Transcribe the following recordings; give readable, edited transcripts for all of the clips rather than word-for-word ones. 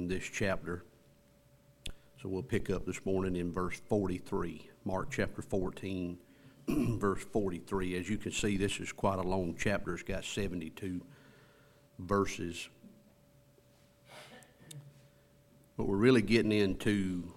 in this chapter. So we'll pick up this morning in verse 43, Mark chapter 14, verse 43. As you can see, this is quite a long chapter. It's got 72 verses. But we're really getting into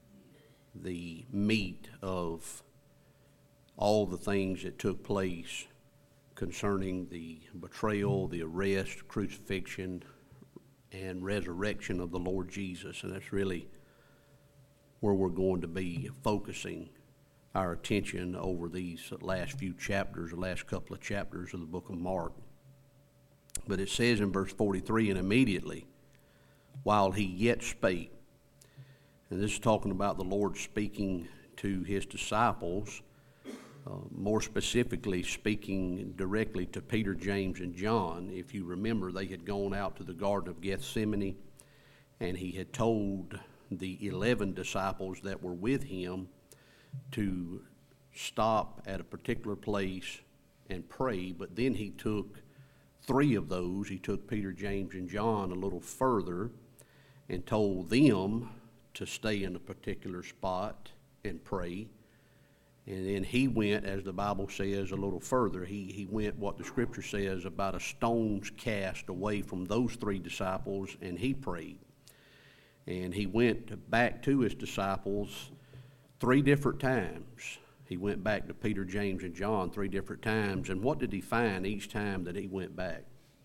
the meat of all the things that took place concerning the betrayal, the arrest, crucifixion, and resurrection of the Lord Jesus. And that's really where we're going to be focusing our attention over these last few chapters, the last couple of chapters of the book of Mark. But it says in verse 43, and immediately, while he yet spake, and this is talking about the Lord speaking to his disciples, more specifically speaking directly to Peter, James, and John. If you remember, they had gone out to the Garden of Gethsemane, and he had told the 11 disciples that were with him to stop at a particular place and pray, but then he took 3 of those. He took Peter, James, and John a little further and told them to stay in a particular spot and pray. And then he went, as the Bible says, a little further. He went, what the Scripture says, about a stone's cast away from those 3 disciples, and he prayed. And he went back to his disciples 3 different times. He went back to Peter, James, and John 3 different times. And what did he find each time that he went back?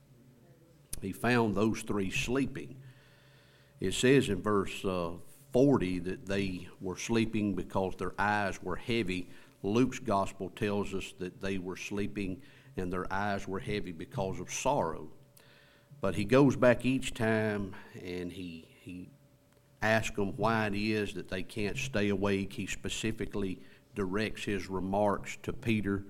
He found those 3 sleeping. It says in verse 40 that they were sleeping because their eyes were heavy. Luke's gospel tells us that they were sleeping and their eyes were heavy because of sorrow. But he goes back each time and he asks them why it is that they can't stay awake. He specifically directs his remarks to Peter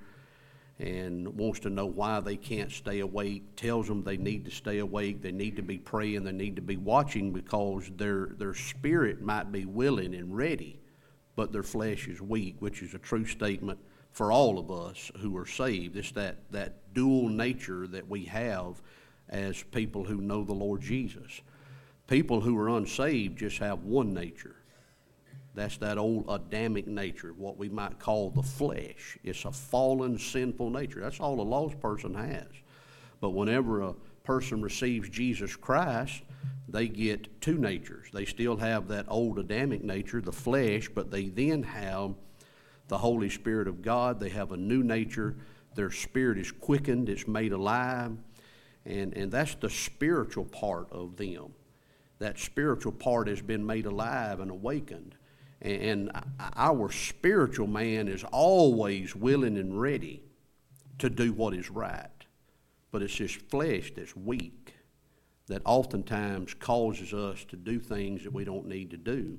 and wants to know why they can't stay awake, tells them they need to stay awake, they need to be praying, they need to be watching because their spirit might be willing and ready, but their flesh is weak, which is a true statement for all of us who are saved. It's that dual nature that we have as people who know the Lord Jesus. People who are unsaved just have one nature. That's that old Adamic nature, what we might call the flesh. It's a fallen, sinful nature. That's all a lost person has. But whenever a person receives Jesus Christ, they get 2 natures. They still have that old Adamic nature, the flesh, but they then have the Holy Spirit of God. They have a new nature. Their spirit is quickened. It's made alive. And that's the spiritual part of them. That spiritual part has been made alive and awakened. And our spiritual man is always willing and ready to do what is right. But it's this flesh that's weak that oftentimes causes us to do things that we don't need to do.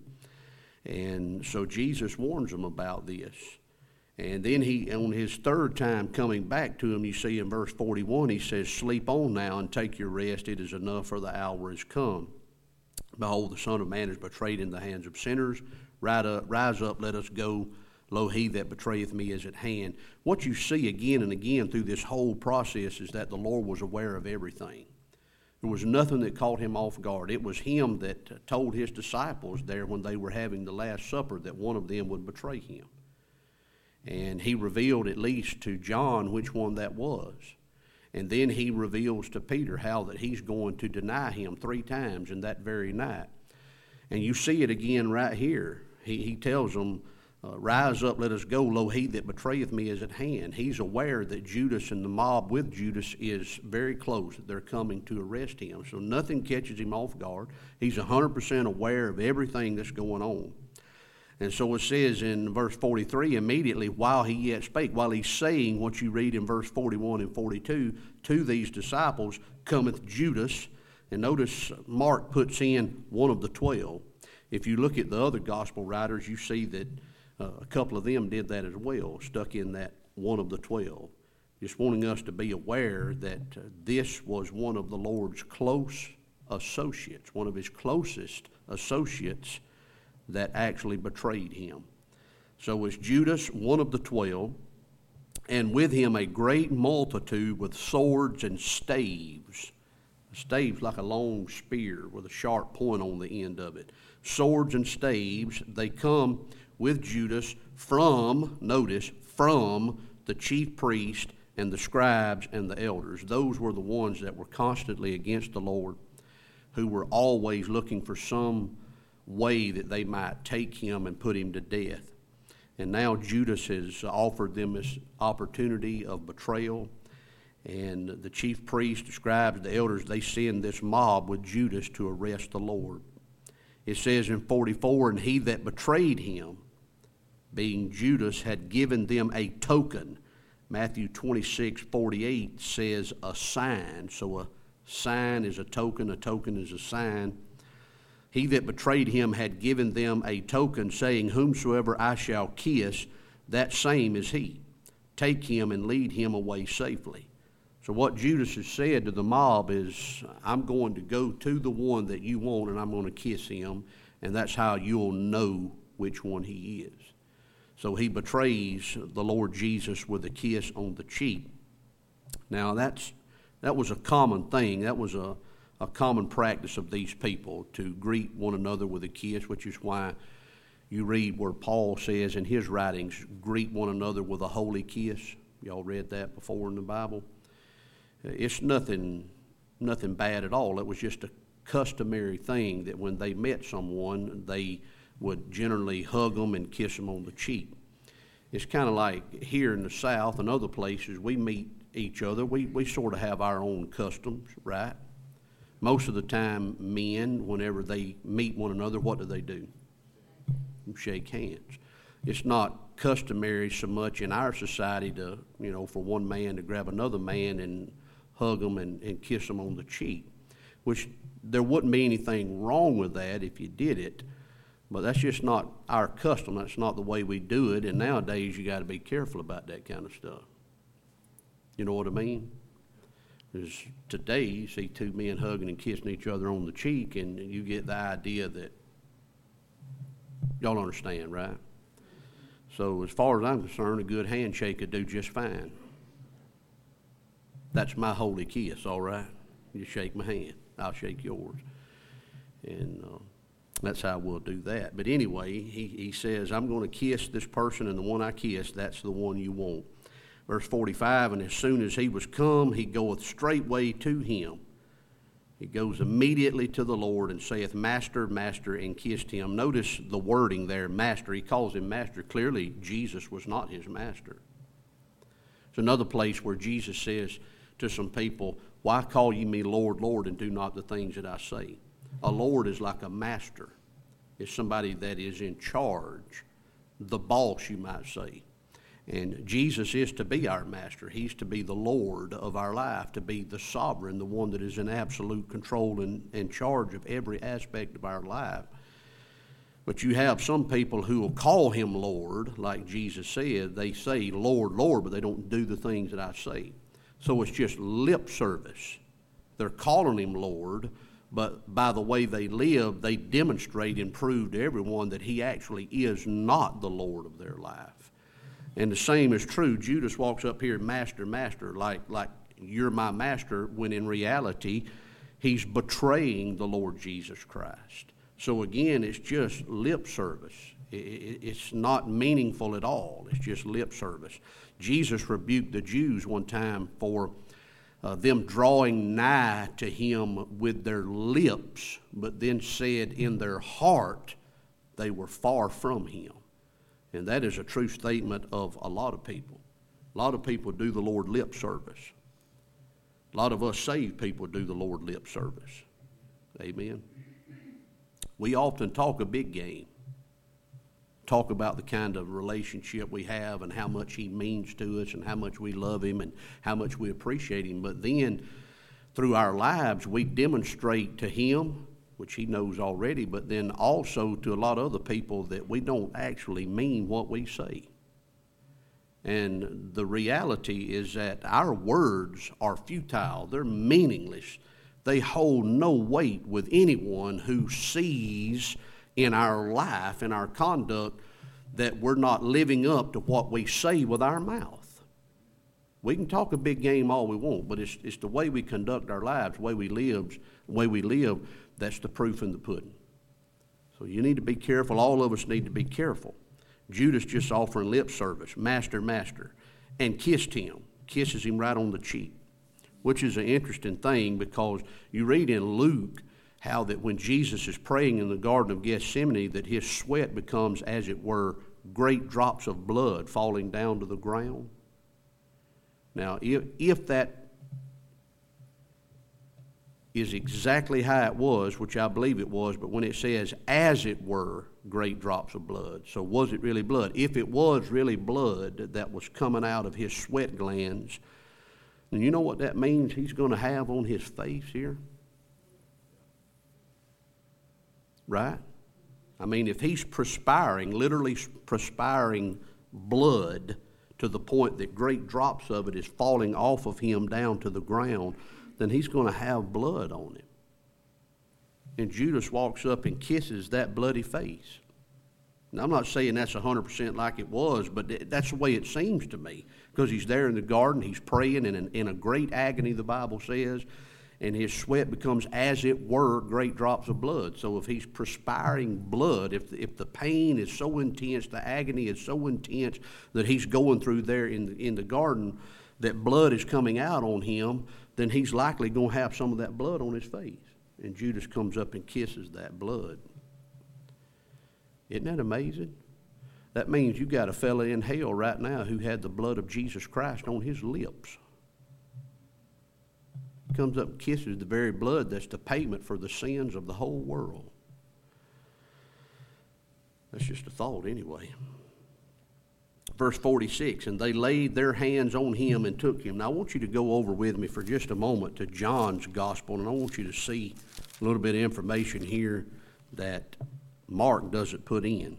And so Jesus warns them about this. And then he, on his 3rd time coming back to him, you see in verse 41, he says, sleep on now and take your rest. It is enough, for the hour is come. Behold, the Son of Man is betrayed in the hands of sinners. Rise up, let us go. Lo, he that betrayeth me is at hand. What you see again and again through this whole process is that the Lord was aware of everything. There was nothing that caught him off guard. It was him that told his disciples there when they were having the Last Supper that one of them would betray him. And he revealed at least to John which one that was. And then he reveals to Peter how that he's going to deny him 3 times in that very night. And you see it again right here. He tells them, rise up, let us go. Lo, he that betrayeth me is at hand. He's aware that Judas and the mob with Judas is very close, that they're coming to arrest him. So nothing catches him off guard. He's 100% aware of everything that's going on. And so it says in verse 43, immediately while he yet spake, while he's saying what you read in verse 41 and 42, to these disciples cometh Judas. And notice Mark puts in one of the 12. If you look at the other gospel writers, you see that a couple of them did that as well, stuck in that one of the 12. Just wanting us to be aware that this was one of the Lord's close associates, one of his closest associates that actually betrayed him. So was Judas, one of the 12, and with him a great multitude with swords and staves. Stave's like a long spear with a sharp point on the end of it. Swords and staves, they come with Judas from, notice, from the chief priest and the scribes and the elders. Those were the ones that were constantly against the Lord, who were always looking for some way that they might take him and put him to death. And now Judas has offered them this opportunity of betrayal. And the chief priests, the scribes, the elders, they send this mob with Judas to arrest the Lord. It says in 44, and he that betrayed him, being Judas, had given them a token. Matthew 26:48 says a sign. So a sign is a token is a sign. He that betrayed him had given them a token, saying, whomsoever I shall kiss, that same is he. Take him and lead him away safely. So what Judas has said to the mob is, I'm going to go to the one that you want, and I'm going to kiss him, and that's how you'll know which one he is. So he betrays the Lord Jesus with a kiss on the cheek. Now that was a common thing. That was a common practice of these people, to greet one another with a kiss, which is why you read where Paul says in his writings, greet one another with a holy kiss. Y'all read that before in the Bible? It's nothing bad at all. It was just a customary thing that when they met someone, they would generally hug them and kiss them on the cheek. It's kind of like here in the South and other places, we meet each other. We sort of have our own customs, right? Most of the time, men, whenever they meet one another, what do? Shake hands. It's not customary so much in our society to, for one man to grab another man and hug them and kiss them on the cheek, which there wouldn't be anything wrong with that if you did it, but that's just not our custom. That's not the way we do it, and nowadays you got to be careful about that kind of stuff. You know what I mean? Because today you see two men hugging and kissing each other on the cheek, and you get the idea that, y'all understand, right? So as far as I'm concerned, a good handshake could do just fine. That's my holy kiss, all right? You shake my hand, I'll shake yours. And that's how we'll do that. But anyway, he says, I'm going to kiss this person, and the one I kiss, that's the one you want. Verse 45, and as soon as he was come, he goeth straightway to him. He goes immediately to the Lord and saith, Master, Master, and kissed him. Notice the wording there, Master. He calls him Master. Clearly, Jesus was not his master. It's another place where Jesus says to some people, why call ye me Lord, Lord, and do not the things that I say? A Lord is like a master. It's somebody that is in charge, the boss, you might say. And Jesus is to be our master. He's to be the Lord of our life, to be the sovereign, the one that is in absolute control and in charge of every aspect of our life. But you have some people who will call him Lord, like Jesus said. They say, Lord, Lord, but they don't do the things that I say. So it's just lip service. They're calling him Lord, but by the way they live, they demonstrate and prove to everyone that he actually is not the Lord of their life. And the same is true. Judas walks up here, Master, Master, like you're my master, when in reality, he's betraying the Lord Jesus Christ. So again, it's just lip service. It's not meaningful at all. It's just lip service. Jesus rebuked the Jews one time for them drawing nigh to him with their lips, but then said in their heart they were far from him. And that is a true statement of a lot of people. A lot of people do the Lord lip service. A lot of us saved people do the Lord lip service. Amen. We often talk a big game. Talk about the kind of relationship we have and how much he means to us and how much we love him and how much we appreciate him. But then through our lives, we demonstrate to him, which he knows already, but then also to a lot of other people that we don't actually mean what we say. And the reality is that our words are futile. They're meaningless. They hold no weight with anyone who sees in our life, in our conduct, that we're not living up to what we say with our mouth. We can talk a big game all we want, but it's the way we conduct our lives, the way we live, that's the proof in the pudding. So you need to be careful. All of us need to be careful. Judas just offering lip service, master, master, and kissed him, kisses him right on the cheek, which is an interesting thing because you read in Luke how that when Jesus is praying in the Garden of Gethsemane, that his sweat becomes, as it were, great drops of blood falling down to the ground. Now, if that is exactly how it was, which I believe it was, but when it says, as it were, great drops of blood, so was it really blood? If it was really blood that was coming out of his sweat glands, then you know what that means he's going to have on his face here? Right? I mean, if he's perspiring, literally perspiring blood to the point that great drops of it is falling off of him down to the ground, then he's going to have blood on him. And Judas walks up and kisses that bloody face. Now, I'm not saying that's 100% like it was, but that's the way it seems to me. Because he's there in the garden, he's praying in a great agony, the Bible says, and his sweat becomes, as it were, great drops of blood. So if he's perspiring blood, if the pain is so intense, the agony is so intense that he's going through there in the garden, that blood is coming out on him, then he's likely going to have some of that blood on his face. And Judas comes up and kisses that blood. Isn't that amazing? That means you got a fella in hell right now who had the blood of Jesus Christ on his lips. Comes up and kisses the very blood that's the payment for the sins of the whole world. That's just a thought anyway. Verse 46, and they laid their hands on him and took him. Now I want you to go over with me for just a moment to John's gospel, and I want you to see a little bit of information here that Mark doesn't put in.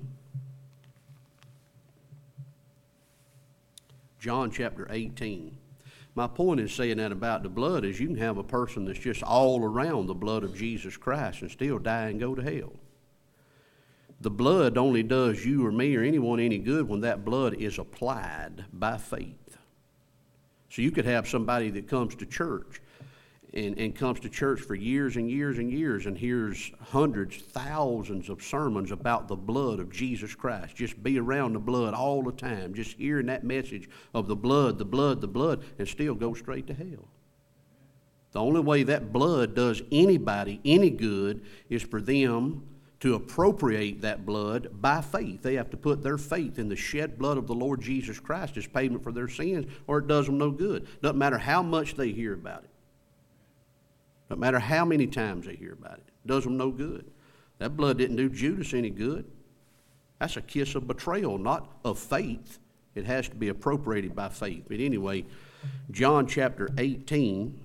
John chapter 18. My point in saying that about the blood is you can have a person that's just all around the blood of Jesus Christ and still die and go to hell. The blood only does you or me or anyone any good when that blood is applied by faith. So you could have somebody that comes to church and comes to church for years and years and years and hears hundreds, thousands of sermons about the blood of Jesus Christ. Just be around the blood all the time, just hearing that message of the blood, the blood, the blood, and still go straight to hell. The only way that blood does anybody any good is for them to appropriate that blood by faith. They have to put their faith in the shed blood of the Lord Jesus Christ as payment for their sins, or it does them no good. Doesn't matter how much they hear about it. Doesn't matter how many times they hear about it. It does them no good. That blood didn't do Judas any good. That's a kiss of betrayal, not of faith. It has to be appropriated by faith. But anyway, John chapter 18.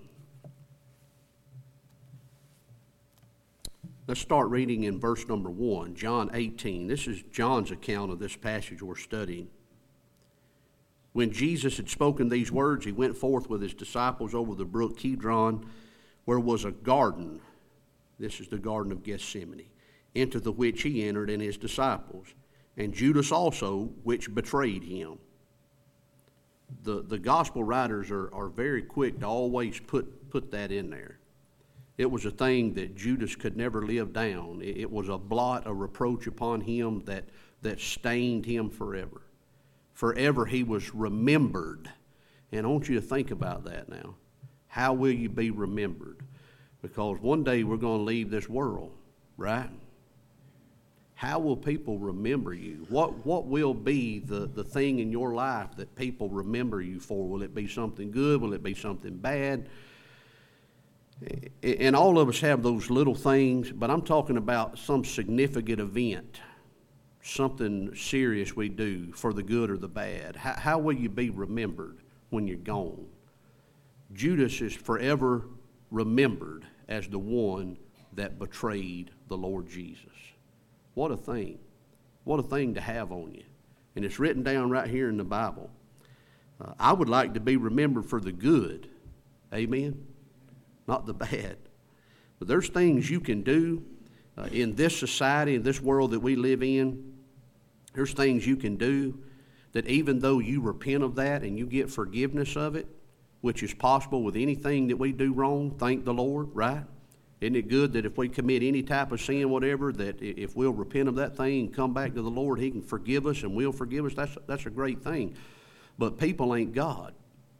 Let's start reading in verse number 1, John 18. This is John's account of this passage we're studying. When Jesus had spoken these words, he went forth with his disciples over the brook Kidron, where was a garden. This is the Garden of Gethsemane, into the which he entered and his disciples, and Judas also, which betrayed him. The gospel writers are very quick to always put that in there. It was a thing that Judas could never live down. It was a blot, a reproach upon him that stained him forever. Forever he was remembered. And I want you to think about that now. How will you be remembered? Because one day we're going to leave this world, right? How will people remember you? What will be the thing in your life that people remember you for? Will it be something good? Will it be something bad? And all of us have those little things, but I'm talking about some significant event, something serious we do for the good or the bad. How will you be remembered when you're gone? Judas is forever remembered as the one that betrayed the Lord Jesus. What a thing. What a thing to have on you. And it's written down right here in the Bible. I would like to be remembered for the good. Amen? Not the bad. But there's things you can do in this society, in this world that we live in. There's things you can do that even though you repent of that and you get forgiveness of it, which is possible with anything that we do wrong, thank the Lord, right? Isn't it good that if we commit any type of sin, whatever, that if we'll repent of that thing and come back to the Lord, He can forgive us and will forgive us? That's a great thing. But people ain't God.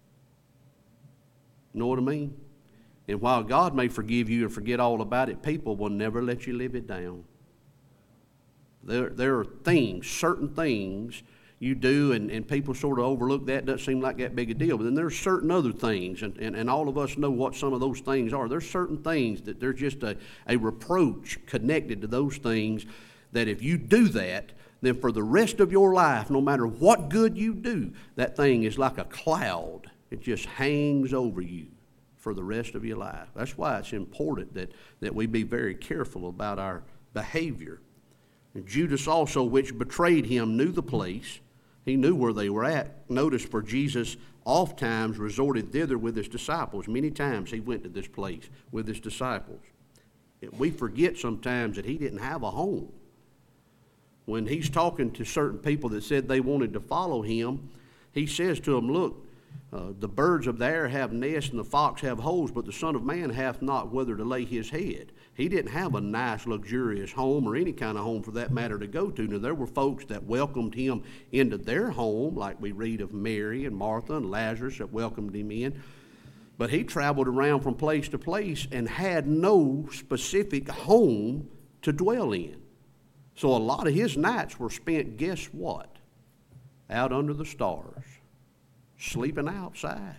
Know what I mean? And while God may forgive you and forget all about it, people will never let you live it down. There are things, certain things you do, and people sort of overlook that. Doesn't seem like that big a deal. But then there's certain other things, and all of us know what some of those things are. There's certain things that there's just a reproach connected to those things that if you do that, then for the rest of your life, no matter what good you do, that thing is like a cloud. It just hangs over you for the rest of your life. That's why it's important that we be very careful about our behavior. And Judas also, which betrayed him, knew the place. He knew where they were at. Notice, for Jesus oft times resorted thither with his disciples. Many times he went to this place with his disciples. We forget sometimes that he didn't have a home. When he's talking to certain people that said they wanted to follow him, he says to them, look, the birds of the air have nests and the fox have holes, but the Son of Man hath not whither to lay his head. He didn't have a nice, luxurious home, or any kind of home for that matter, to go to. Now, there were folks that welcomed him into their home, like we read of Mary and Martha and Lazarus that welcomed him in. But he traveled around from place to place and had no specific home to dwell in. So a lot of his nights were spent, guess what? Out under the stars, sleeping outside.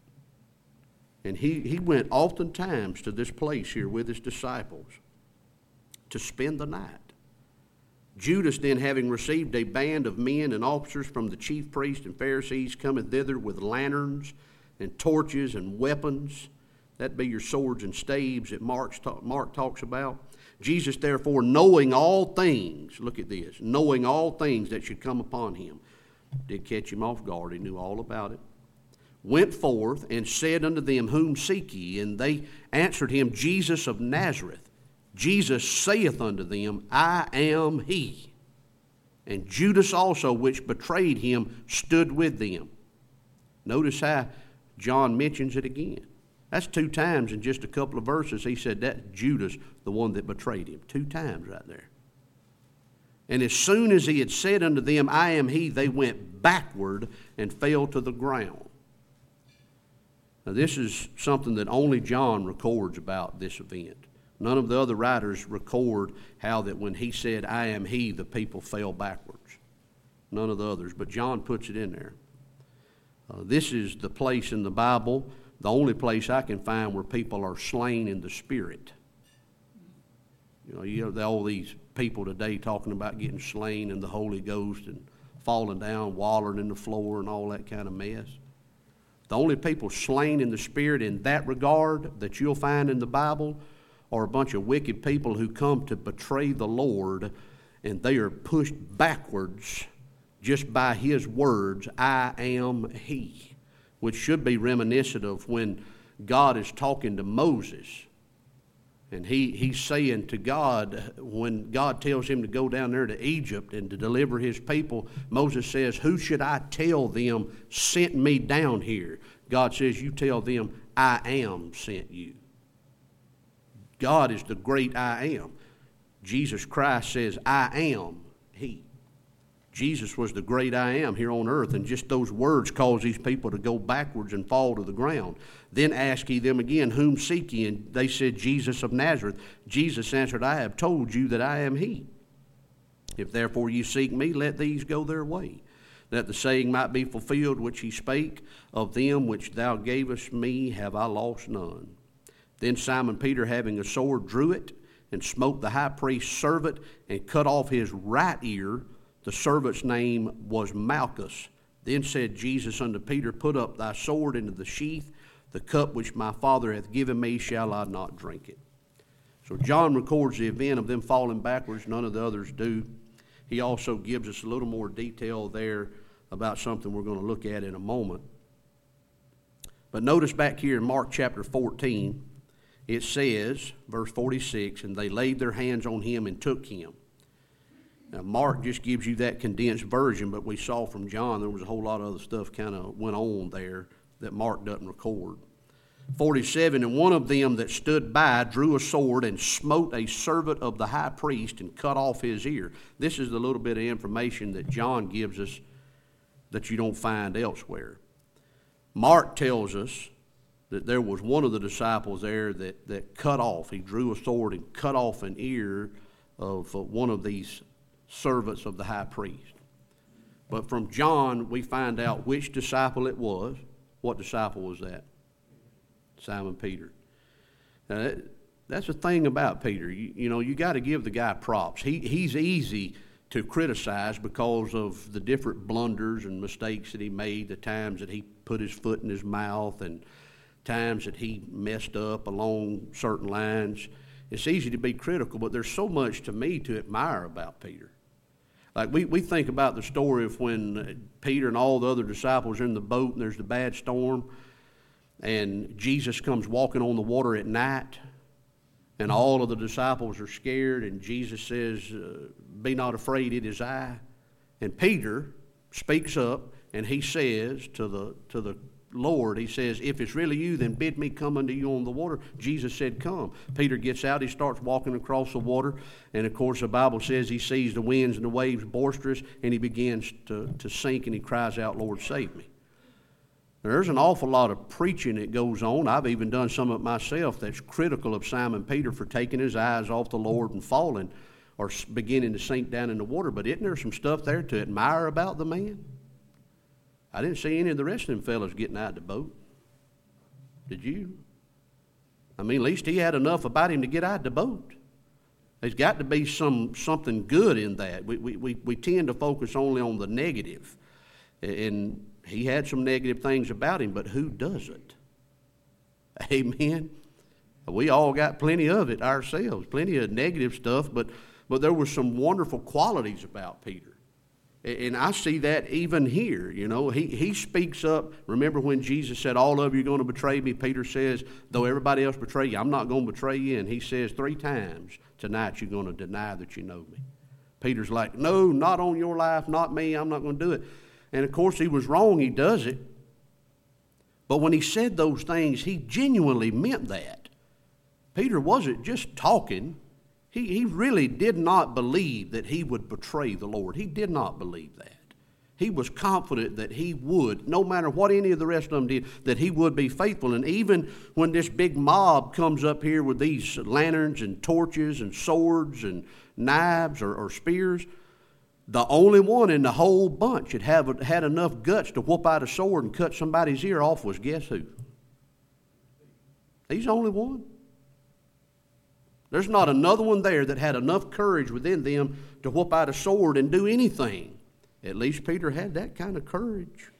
And he went oftentimes to this place here with his disciples to spend the night. Judas then, having received a band of men and officers from the chief priests and Pharisees, cometh thither with lanterns and torches and weapons. That'd be your swords and staves that Mark talks about. Jesus, therefore, knowing all things, look at this, knowing all things that should come upon him, did catch him off guard. He knew all about it. Went forth and said unto them, whom seek ye? And they answered him, Jesus of Nazareth. Jesus saith unto them, I am he. And Judas also, which betrayed him, stood with them. Notice how John mentions it again. That's 2 times in just a couple of verses. He said that's Judas, the one that betrayed him. 2 times right there. And as soon as he had said unto them, I am he, they went backward and fell to the ground. Now, this is something that only John records about this event. None of the other writers record how that when he said, I am he, the people fell backwards. None of the others, but John puts it in there. This is the place in the Bible, the only place I can find where people are slain in the Spirit. You know all these people today talking about getting slain in the Holy Ghost and falling down, wallowing in the floor and all that kind of mess. The only people slain in the Spirit in that regard that you'll find in the Bible are a bunch of wicked people who come to betray the Lord, and they are pushed backwards just by His words, I am He, which should be reminiscent of when God is talking to Moses. And he's saying to God, when God tells him to go down there to Egypt and to deliver his people, Moses says, who should I tell them sent me down here? God says, you tell them, I am sent you. God is the great I am. Jesus Christ says, I am He. Jesus was the great I am here on earth, and just those words cause these people to go backwards and fall to the ground. Then asked he them again, whom seek ye? And they said, Jesus of Nazareth. Jesus answered, I have told you that I am he. If therefore you seek me, let these go their way, that the saying might be fulfilled which he spake, of them which thou gavest me have I lost none. Then Simon Peter, having a sword, drew it, and smote the high priest's servant, and cut off his right ear. The servant's name was Malchus. Then said Jesus unto Peter, put up thy sword into the sheath. The cup which my Father hath given me, shall I not drink it? So John records the event of them falling backwards. None of the others do. He also gives us a little more detail there about something we're going to look at in a moment. But notice back here in Mark chapter 14, it says, verse 46, and they laid their hands on him and took him. Now, Mark just gives you that condensed version, but we saw from John there was a whole lot of other stuff kind of went on there that Mark doesn't record. 47, and one of them that stood by drew a sword and smote a servant of the high priest and cut off his ear. This is the little bit of information that John gives us that you don't find elsewhere. Mark tells us that there was one of the disciples there that cut off. He drew a sword and cut off an ear of one of these servants of the high priest. But from John, we find out which disciple it was. What disciple was that? Simon Peter. Now, that's the thing about Peter. You got to give the guy props. He's easy to criticize because of the different blunders and mistakes that he made, the times that he put his foot in his mouth and times that he messed up along certain lines. It's easy to be critical, but there's so much to me to admire about Peter. Like we think about the story of when Peter and all the other disciples are in the boat and there's the bad storm, and Jesus comes walking on the water at night, and all of the disciples are scared, and Jesus says, "Be not afraid, it is I." And Peter speaks up, and he says to the Lord, he says, "If it's really you, then bid me come unto you on the water." Jesus said, "Come." Peter gets out, he starts walking across the water, and of course the Bible says he sees the winds and the waves boisterous, and he begins to sink, and he cries out, "Lord, save me." There's an awful lot of preaching that goes on. I've even done some of it myself that's critical of Simon Peter for taking his eyes off the Lord and falling or beginning to sink down in the water. But isn't there some stuff there to admire about the man? I didn't see any of the rest of them fellas getting out of the boat. Did you? I mean, at least he had enough about him to get out of the boat. There's got to be something good in that. We tend to focus only on the negative. And he had some negative things about him, but who doesn't? Amen. We all got plenty of it ourselves, plenty of negative stuff, but there were some wonderful qualities about Peter. And I see that even here. He speaks up. Remember when Jesus said, "All of you are going to betray me"? Peter says, "Though everybody else betray you, I'm not going to betray you." And he says 3 times, "Tonight you're going to deny that you know me." Peter's like, "No, not on your life, not me. I'm not going to do it." And of course he was wrong. He does it. But when he said those things, he genuinely meant that. Peter wasn't just talking. He really did not believe that he would betray the Lord. He did not believe that. He was confident that he would, no matter what any of the rest of them did, that he would be faithful. And even when this big mob comes up here with these lanterns and torches and swords and knives or spears, the only one in the whole bunch that had enough guts to whoop out a sword and cut somebody's ear off was guess who? He's the only one. There's not another one there that had enough courage within them to whoop out a sword and do anything. At least Peter had that kind of courage.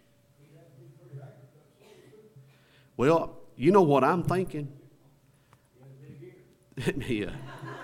Well, you know what I'm thinking? Yeah.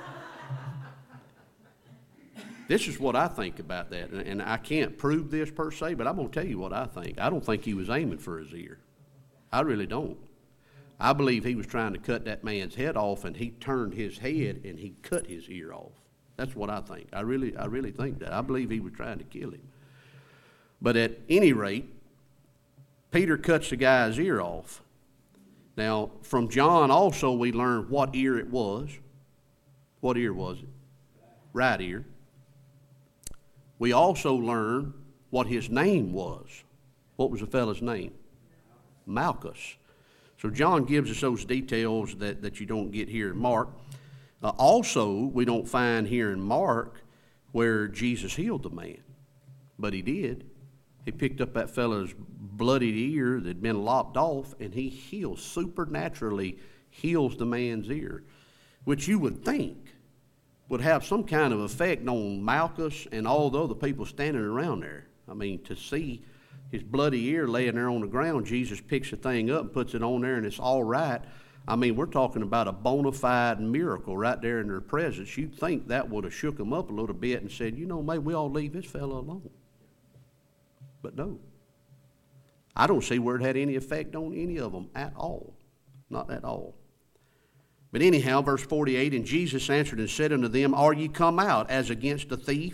This is what I think about that, and I can't prove this per se, but I'm going to tell you what I think. I don't think he was aiming for his ear. I really don't. I believe he was trying to cut that man's head off, and he turned his head and he cut his ear off. That's what I think. I really think that. I believe he was trying to kill him. But at any rate, Peter cuts the guy's ear off. Now, from John also we learn what ear it was. What ear was it? Right ear. We also learn what his name was. What was the fellow's name? Malchus. So John gives us those details that you don't get here in Mark. Also, we don't find here in Mark where Jesus healed the man. But he did. He picked up that fellow's bloodied ear that had been lopped off, and he supernaturally heals the man's ear, which you would think would have some kind of effect on Malchus and all the other people standing around there. I mean, to see his bloody ear laying there on the ground, Jesus picks the thing up and puts it on there, and it's all right. I mean, we're talking about a bona fide miracle right there in their presence. You'd think that would have shook them up a little bit and said, maybe we all leave this fellow alone. But no. I don't see where it had any effect on any of them at all. Not at all. But anyhow, verse 48, and Jesus answered and said unto them, Are ye come out as against a thief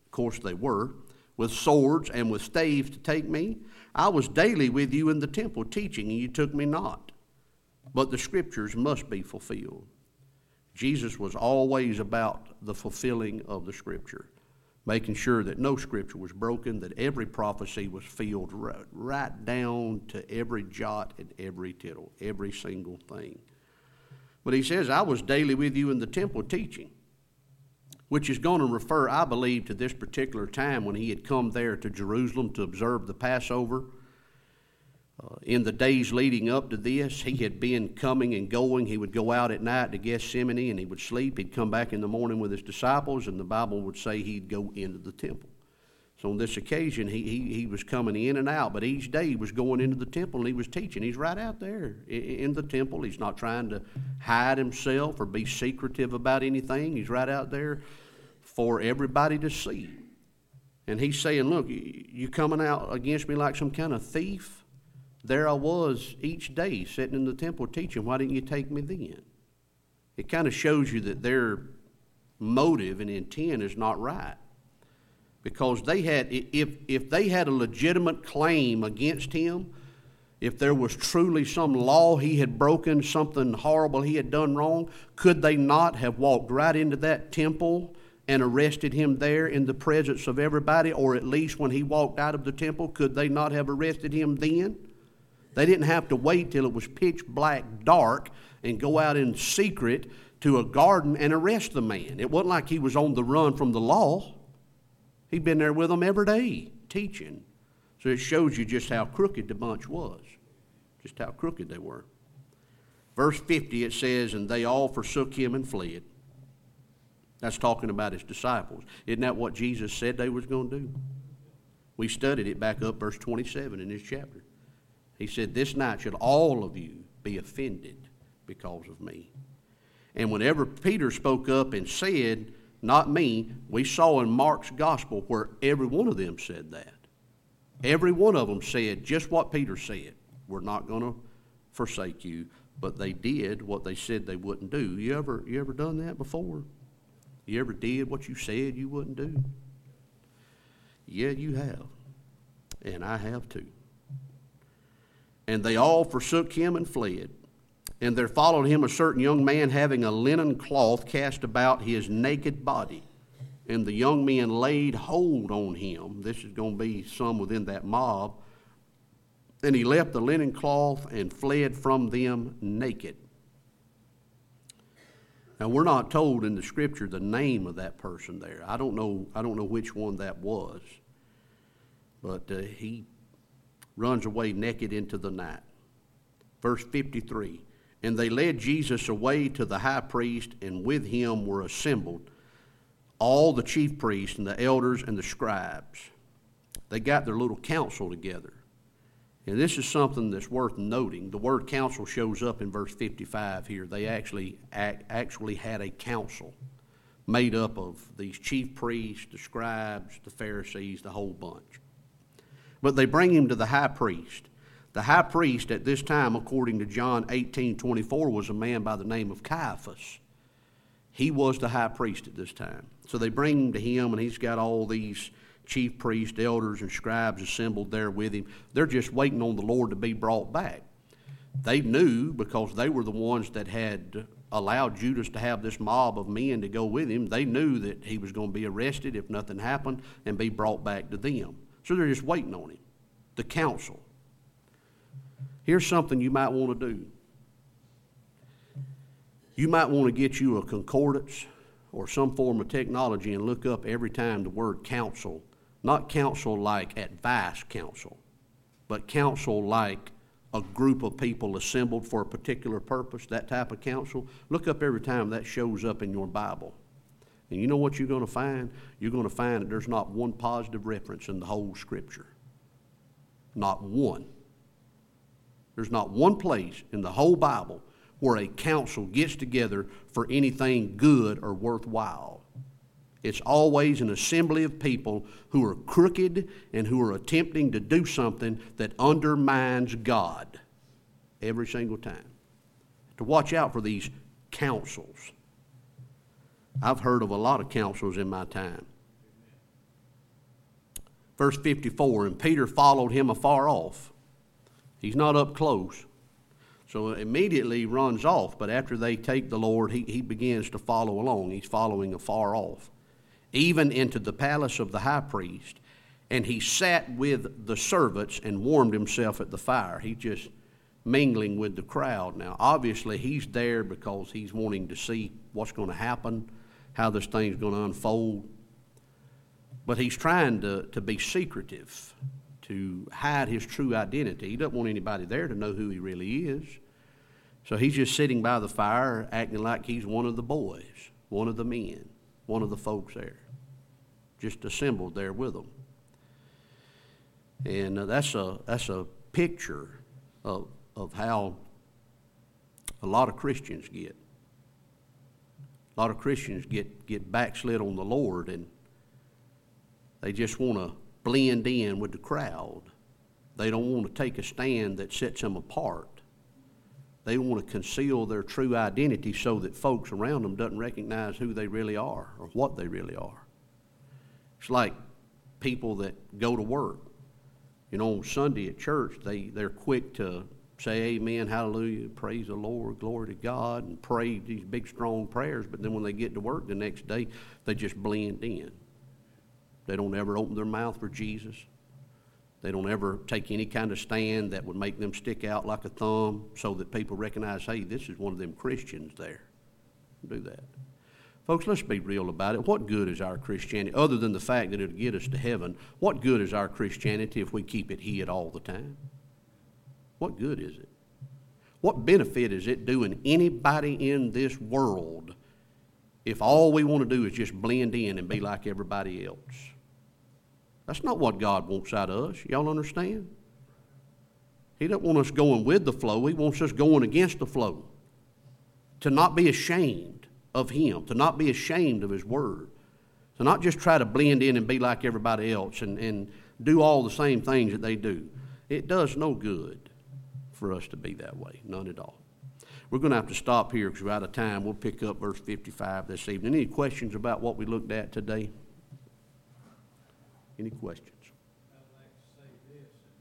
Of course they were. With swords and with staves to take me. I was daily with you in the temple teaching, and you took me not. But the scriptures must be fulfilled. Jesus was always about the fulfilling of the scripture, making sure that no scripture was broken, that every prophecy was filled right down to every jot and every tittle, every single thing. But he says, I was daily with you in the temple teaching, which is going to refer, I believe, to this particular time when he had come there to Jerusalem to observe the Passover. In the days leading up to this, he had been coming and going. He would go out at night to Gethsemane and he would sleep. He'd come back in the morning with his disciples, and the Bible would say he'd go into the temple. So on this occasion, he was coming in and out, but each day he was going into the temple and he was teaching. He's right out there in the temple. He's not trying to hide himself or be secretive about anything. He's right out there for everybody to see. And he's saying, look, you coming out against me like some kind of thief? There I was each day sitting in the temple teaching. Why didn't you take me then? It kind of shows you that their motive and intent is not right. Because they had, if they had a legitimate claim against him, if there was truly some law he had broken, something horrible he had done wrong, could they not have walked right into that temple and arrested him there in the presence of everybody? Or at least when he walked out of the temple, could they not have arrested him then? They didn't have to wait till it was pitch black dark and go out in secret to a garden and arrest the man. It wasn't like he was on the run from the law. He'd been there with them every day teaching. So it shows you just how crooked the bunch was, just how crooked they were. Verse 50, it says, and they all forsook him and fled. That's talking about his disciples. Isn't that what Jesus said they was going to do? We studied it back up verse 27 in this chapter. He said, this night should all of you be offended because of me. And whenever Peter spoke up and said, not me, we saw in Mark's gospel where every one of them said that. Every one of them said just what Peter said. We're not going to forsake you. But they did what they said they wouldn't do. You ever done that before? You ever did what you said you wouldn't do? Yeah, you have. And I have too. And they all forsook him and fled. And there followed him a certain young man having a linen cloth cast about his naked body. And the young men laid hold on him. This is going to be some within that mob. And he left the linen cloth and fled from them naked. Now, we're not told in the scripture the name of that person there. I don't know which one that was. But he runs away naked into the night. Verse 53, and they led Jesus away to the high priest, and with him were assembled all the chief priests and the elders and the scribes. They got their little council together. And this is something that's worth noting. The word council shows up in verse 55 here. They actually had a council made up of these chief priests, the scribes, the Pharisees, the whole bunch. But they bring him to the high priest. The high priest at this time, according to John 18:24, was a man by the name of Caiaphas. He was the high priest at this time. So they bring him to him, and he's got all these chief priests, elders, and scribes assembled there with him. They're just waiting on the Lord to be brought back. They knew, because they were the ones that had allowed Judas to have this mob of men to go with him, they knew that he was going to be arrested if nothing happened and be brought back to them. So they're just waiting on him. The council. Here's something you might want to do. You might want to get you a concordance or some form of technology and look up every time the word council. Not council like advice council, but council like a group of people assembled for a particular purpose, that type of council. Look up every time that shows up in your Bible. And you know what you're going to find? You're going to find that there's not one positive reference in the whole Scripture. Not one. There's not one place in the whole Bible where a council gets together for anything good or worthwhile. It's always an assembly of people who are crooked and who are attempting to do something that undermines God every single time. To watch out for these councils. I've heard of a lot of councils in my time. Verse 54, and Peter followed him afar off. He's not up close. So immediately he runs off, but after they take the Lord, he begins to follow along. He's following afar off, even into the palace of the high priest. And he sat with the servants and warmed himself at the fire. He's just mingling with the crowd. Now, obviously, he's there because he's wanting to see what's going to happen, how this thing's going to unfold. But he's trying to be secretive, to hide his true identity. He doesn't want anybody there to know who he really is. So he's just sitting by the fire, acting like he's one of the boys, one of the men, one of the folks there, just assembled there with them. And that's a picture of how a lot of Christians get. A lot of Christians get backslid on the Lord, and they just want to blend in with the crowd. They don't want to take a stand that sets them apart. They want to conceal their true identity so that folks around them doesn't recognize who they really are or what they really are. It's like people that go to work. You know, on Sunday at church, they're quick to say amen, hallelujah, praise the Lord, glory to God, and pray these big, strong prayers. But then when they get to work the next day, they just blend in. They don't ever open their mouth for Jesus. They don't ever take any kind of stand that would make them stick out like a thumb so that people recognize, hey, this is one of them Christians there. Do that. Folks, let's be real about it. What good is our Christianity, other than the fact that it'll get us to heaven? What good is our Christianity if we keep it hid all the time? What good is it? What benefit is it doing anybody in this world if all we want to do is just blend in and be like everybody else? That's not what God wants out of us. Y'all understand? He doesn't want us going with the flow. He wants us going against the flow. To not be ashamed of Him, to not be ashamed of His Word, to not just try to blend in and be like everybody else and do all the same things that they do. It does no good for us to be that way, none at all. We're going to have to stop here because we're out of time. We'll pick up verse 55 this evening. Any questions about what we looked at today? Any questions?